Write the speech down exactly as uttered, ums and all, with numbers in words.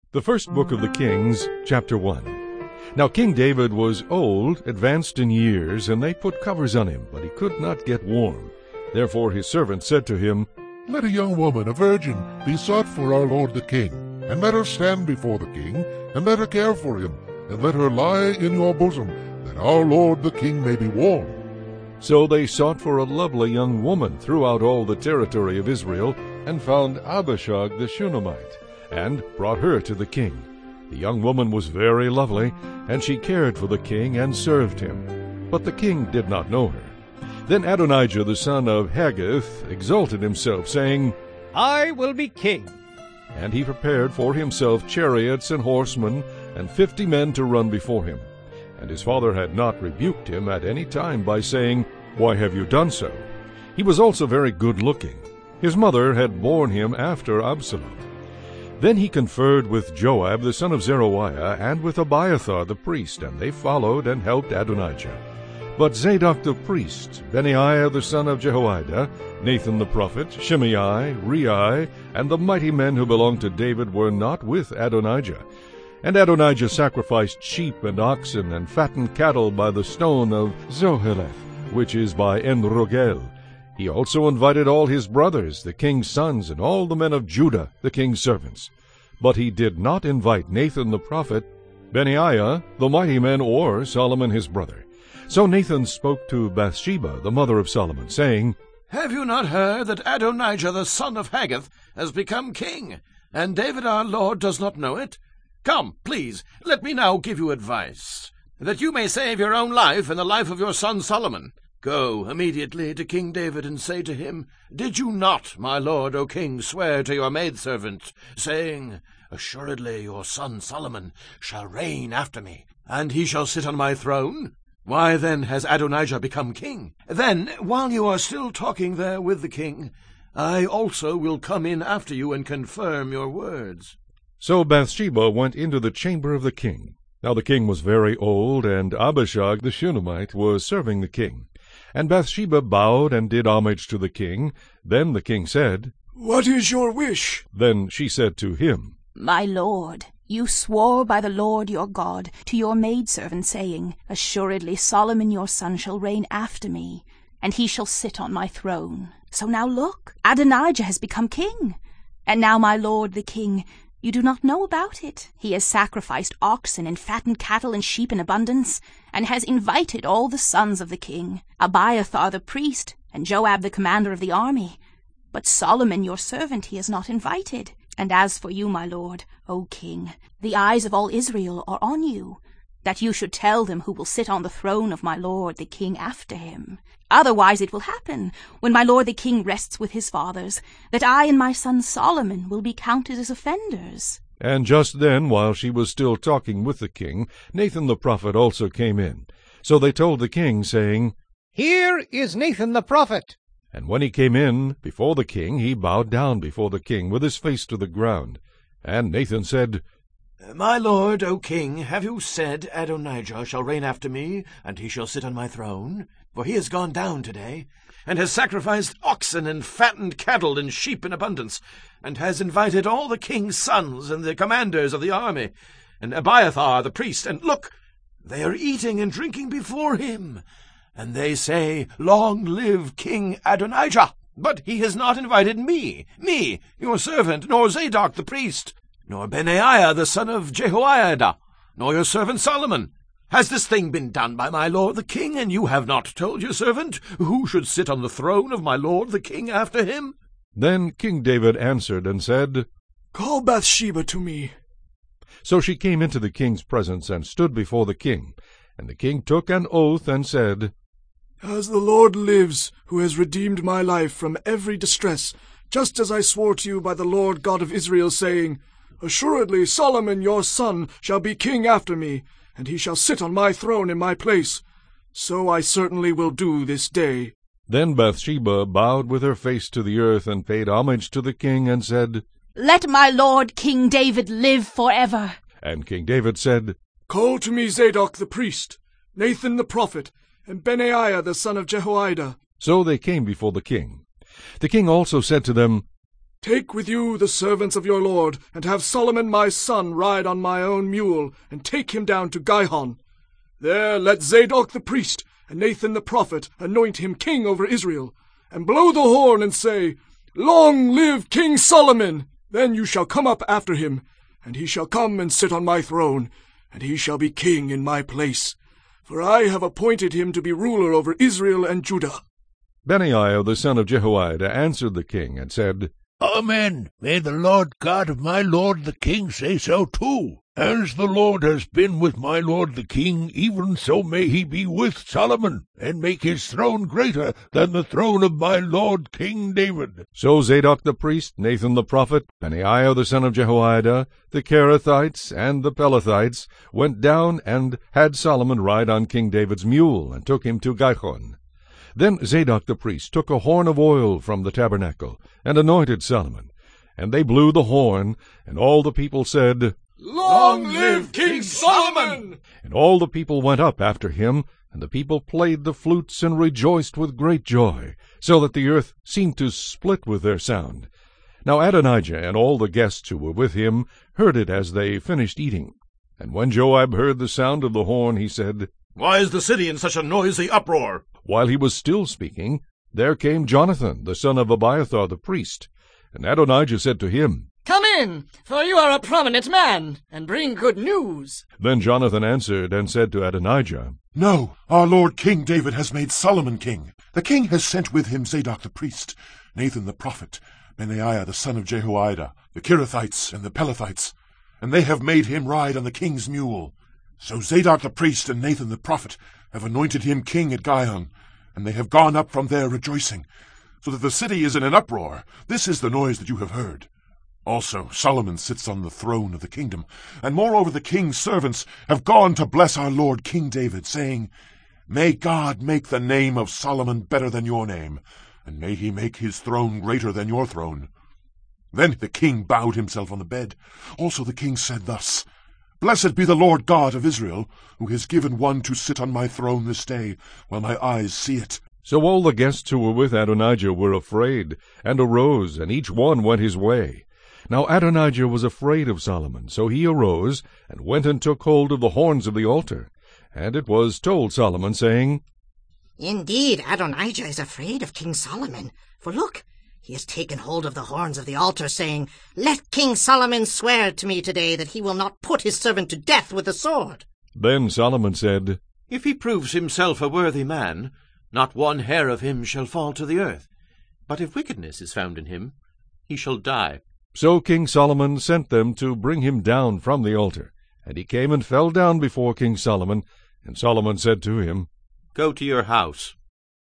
The first book of the Kings, chapter one. Now King David was old, advanced in years, and they put covers on him, but he could not get warm. Therefore his servant said to him, Let a young woman, a virgin, be sought for our lord the king, and let her stand before the king, and let her care for him, and let her lie in your bosom, that our lord the king may be warm. So they sought for a lovely young woman throughout all the territory of Israel, and found Abishag the Shunammite, and brought her to the king. The young woman was very lovely, and she cared for the king and served him. But the king did not know her. Then Adonijah the son of Haggith exalted himself, saying, I will be king. And he prepared for himself chariots and horsemen, and fifty men to run before him. And his father had not rebuked him at any time by saying, Why have you done so? He was also very good-looking. His mother had borne him after Absalom. Then he conferred with Joab the son of Zeruiah, and with Abiathar the priest, and they followed and helped Adonijah. But Zadok the priest, Benaiah the son of Jehoiada, Nathan the prophet, Shimei, Rei, and the mighty men who belonged to David were not with Adonijah. And Adonijah sacrificed sheep and oxen, and fattened cattle by the stone of Zoheleth, which is by En-rogel. He also invited all his brothers, the king's sons, and all the men of Judah, the king's servants. But he did not invite Nathan the prophet, Benaiah, the mighty men, or Solomon his brother. So Nathan spoke to Bathsheba, the mother of Solomon, saying, Have you not heard that Adonijah the son of Haggith has become king, and David our lord does not know it? Come, please, let me now give you advice, that you may save your own life and the life of your son Solomon. Go immediately to King David, and say to him, Did you not, my lord, O king, swear to your maidservant, saying, Assuredly your son Solomon shall reign after me, and he shall sit on my throne? Why then has Adonijah become king? Then, while you are still talking there with the king, I also will come in after you and confirm your words. So Bathsheba went into the chamber of the king. Now the king was very old, and Abishag the Shunammite was serving the king. And Bathsheba bowed and did homage to the king. Then the king said, What is your wish? Then she said to him, My lord, you swore by the Lord your God to your maidservant, saying, Assuredly Solomon your son shall reign after me, and he shall sit on my throne. So now look, Adonijah has become king. And now, my lord the king, you do not know about it. He has sacrificed oxen and fattened cattle and sheep in abundance, and has invited all the sons of the king, Abiathar the priest, and Joab the commander of the army. But Solomon your servant he has not invited. And as for you, my lord, O king, the eyes of all Israel are on you, that you should tell them who will sit on the throne of my lord the king after him. Otherwise it will happen, when my lord the king rests with his fathers, that I and my son Solomon will be counted as offenders. And just then, while she was still talking with the king, Nathan the prophet also came in. So they told the king, saying, Here is Nathan the prophet. And when he came in before the king, he bowed down before the king with his face to the ground. And Nathan said, My lord, O king, have you said, Adonijah shall reign after me, and he shall sit on my throne? For he has gone down today, and has sacrificed oxen and fattened cattle and sheep in abundance, and has invited all the king's sons and the commanders of the army, and Abiathar the priest, and look, they are eating and drinking before him. And they say, Long live King Adonijah! But he has not invited me, me, your servant, nor Zadok the priest, nor Benaiah the son of Jehoiada, nor your servant Solomon. Has this thing been done by my lord the king, and you have not told your servant who should sit on the throne of my lord the king after him? Then King David answered and said, Call Bathsheba to me. So she came into the king's presence and stood before the king. And the king took an oath and said, As the Lord lives, who has redeemed my life from every distress, just as I swore to you by the Lord God of Israel, saying, Assuredly Solomon your son shall be king after me, and he shall sit on my throne in my place. So I certainly will do this day. Then Bathsheba bowed with her face to the earth, and paid homage to the king, and said, Let my lord King David live forever. And King David said, Call to me Zadok the priest, Nathan the prophet, and Benaiah the son of Jehoiada. So they came before the king. The king also said to them, Take with you the servants of your lord, and have Solomon my son ride on my own mule, and take him down to Gihon. There let Zadok the priest and Nathan the prophet anoint him king over Israel, and blow the horn and say, Long live King Solomon! Then you shall come up after him, and he shall come and sit on my throne, and he shall be king in my place. For I have appointed him to be ruler over Israel and Judah. Benaiah the son of Jehoiada answered the king and said, Amen. May the Lord God of my lord the king say so too. As the Lord has been with my lord the king, even so may he be with Solomon, and make his throne greater than the throne of my lord King David. So Zadok the priest, Nathan the prophet, Benaiah the son of Jehoiada, the Kerethites, and the Pelethites went down and had Solomon ride on King David's mule, and took him to Gihon. Then Zadok the priest took a horn of oil from the tabernacle, and anointed Solomon. And they blew the horn, and all the people said, Long live King Solomon! And all the people went up after him, and the people played the flutes and rejoiced with great joy, so that the earth seemed to split with their sound. Now Adonijah and all the guests who were with him heard it as they finished eating. And when Joab heard the sound of the horn, he said, Why is the city in such a noisy uproar? While he was still speaking, there came Jonathan, the son of Abiathar the priest. And Adonijah said to him, Come in, for you are a prominent man, and bring good news. Then Jonathan answered and said to Adonijah, No, our lord King David has made Solomon king. The king has sent with him Zadok the priest, Nathan the prophet, Benaiah the son of Jehoiada, the Kerethites and the Pelethites, and they have made him ride on the king's mule. So Zadok the priest and Nathan the prophet have anointed him king at Gihon, and they have gone up from there rejoicing, so that the city is in an uproar. This is the noise that you have heard. Also Solomon sits on the throne of the kingdom, and moreover the king's servants have gone to bless our lord King David, saying, May God make the name of Solomon better than your name, and may he make his throne greater than your throne. Then the king bowed himself on the bed. Also the king said thus, Blessed be the Lord God of Israel, who has given one to sit on my throne this day, while my eyes see it. So all the guests who were with Adonijah were afraid, and arose, and each one went his way. Now Adonijah was afraid of Solomon, so he arose, and went and took hold of the horns of the altar. And it was told Solomon, saying, Indeed, Adonijah is afraid of King Solomon. For look, he has taken hold of the horns of the altar, saying, Let King Solomon swear to me today that he will not put his servant to death with the sword. Then Solomon said, If he proves himself a worthy man, not one hair of him shall fall to the earth. But if wickedness is found in him, he shall die. So King Solomon sent them to bring him down from the altar. And he came and fell down before King Solomon. And Solomon said to him, Go to your house.